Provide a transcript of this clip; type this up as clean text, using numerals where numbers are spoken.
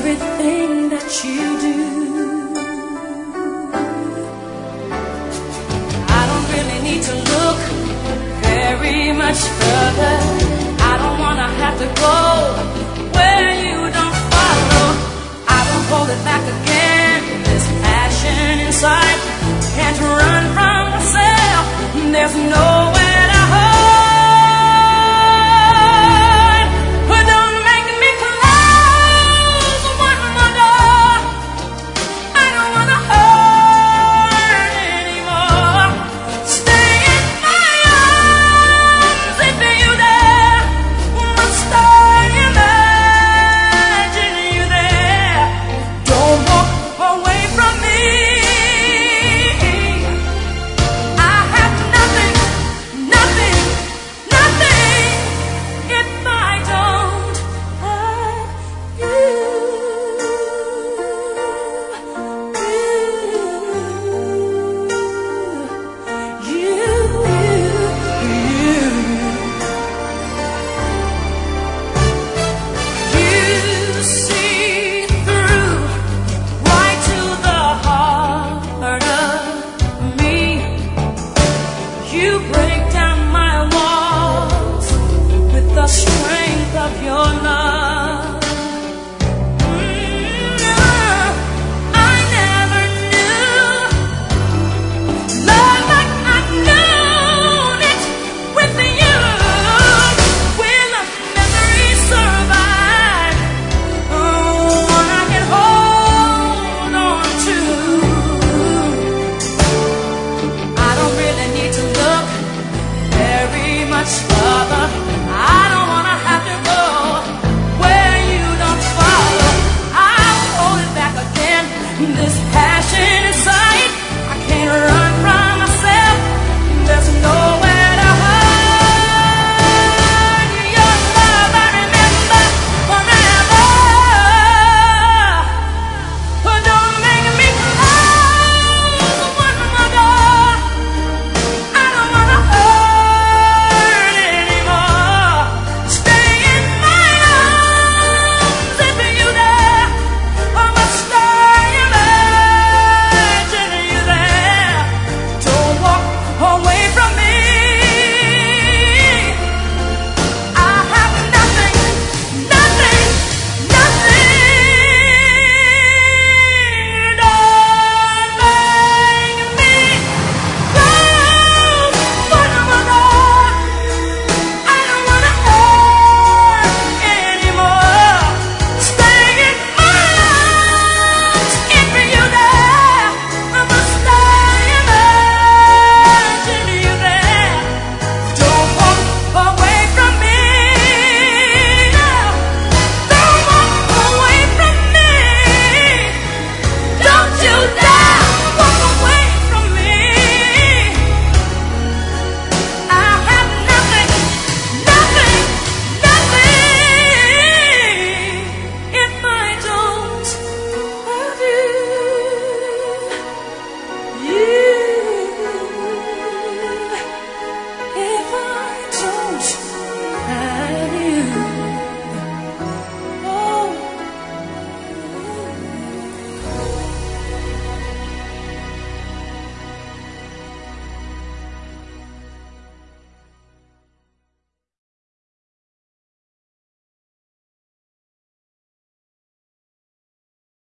everything that you do. I don't really need to look very much further. I don't wanna have to go where you don't follow. I won't hold it back again. This passion inside can't run from myself. There's nowhere to hide. But don't make me close one more door. I don't wanna hurt anymore. Stay in my arms if you dare. Must I imagine you there? Don't walk away from me. I have nothing, nothing, nothing if I don't have you. You see through right to the heart of me. You break down my walls with the strength of your love. I never knew love like I've known it with you. Will a memory survive? One I can hold on to. I don't really need to look very much further. I don't wanna have to go where you don't follow. I'll hold it back again. This passion inside, I can't run from myself. There's nowhere to hide. Your love I remember forever. But don't make me close one more door. I don't wanna hurt anymore. Stay in my arms if you dare. Or must I imagine you there? Don't walk away from me.